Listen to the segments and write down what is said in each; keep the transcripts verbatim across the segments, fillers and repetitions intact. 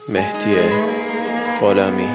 مهدی غلامی.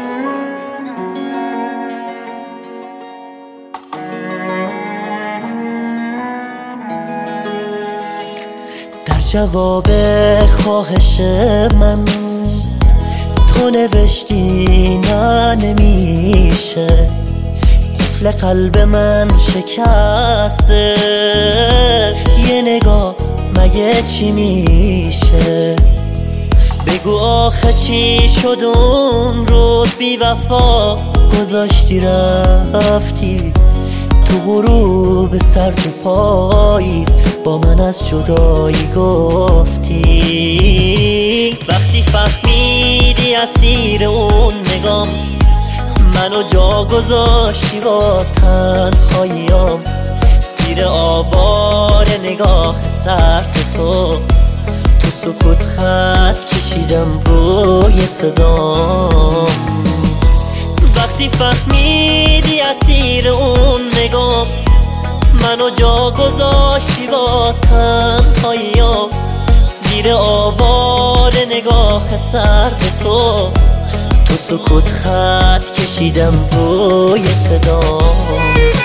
در جواب خواهش من تو نوشتی نه نمیشه، قفل قلب من شکسته، یه نگاه مگه چی میشه؟ بگو آخه چی شد اون روز بی وفا گذاشتی رفتی تو غروب سرد پاییز با من از جدایی گفتی. وقتی فهمیدی اسیر اون نگام منو جا گذاشتی با تنهاییام، زیر آوار نگاه سرد تو تو سکوت خط کشیدم روی صدام. وقتی فهمیدی اسیر اون نگام منو جا گذاشتی با تنهاییام، زیر آوار نگاه سرد تو تو سکوت خط کشیدم روی صدام.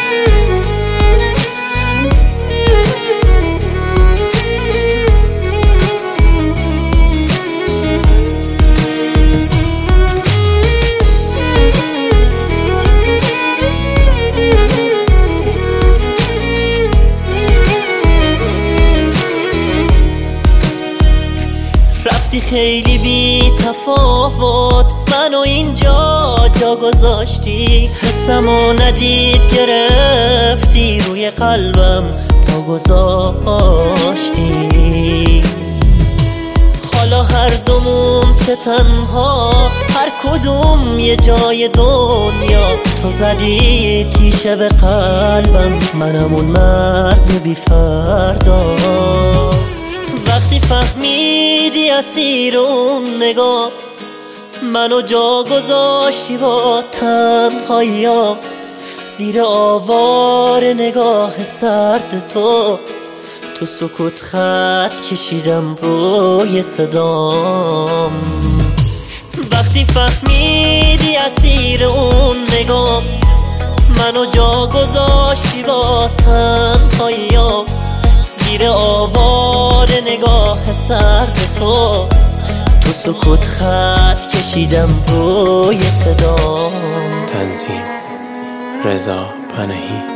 رفتی خیلی بی تفاوت منو اینجا جا گذاشتی، حسمو ندید گرفتی روی قلبم پا گذاشتی. حالا هر دومون چه تنها هر کدوم یه جای دنیا، تو زدی تیشه به قلبم منم اون مرد بی فردا. وقتی فهمیدی اسیر اون نگاه منو جا گذاشتی با تنهاییام، زیر آوار نگاه سرد تو تو سکوت خط کشیدم روی صدام. وقتی فهمیدی اسیر اون نگاه منو جا گذاشتی با تنهاییام، زیر آوار نگاه سرد تو تو سکوت خط کشیدم روی صدام. تنظیم رضا پنهی.